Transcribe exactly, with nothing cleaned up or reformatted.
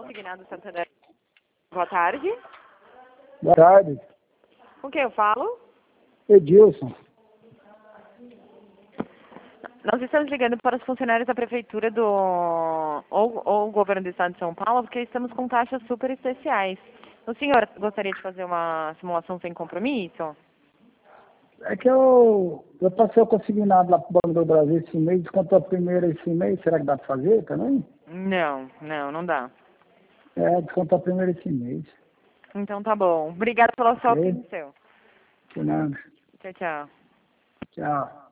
Consignado Santander. Boa tarde. Boa tarde. Com quem eu falo? Edilson. Nós estamos ligando para os funcionários da prefeitura do ou, ou o governo do estado de São Paulo, porque estamos com taxas super especiais. O senhor gostaria de fazer uma simulação sem compromisso? É que eu, eu passei o consignado lá para o Banco do Brasil esse mês, descontou a primeira esse mês, será que dá para fazer também? Não, não, não dá. É, descontou a primeira esse mês. Então tá bom. Obrigada pela sua Ok? atenção. De nada. Tchau, tchau. Tchau.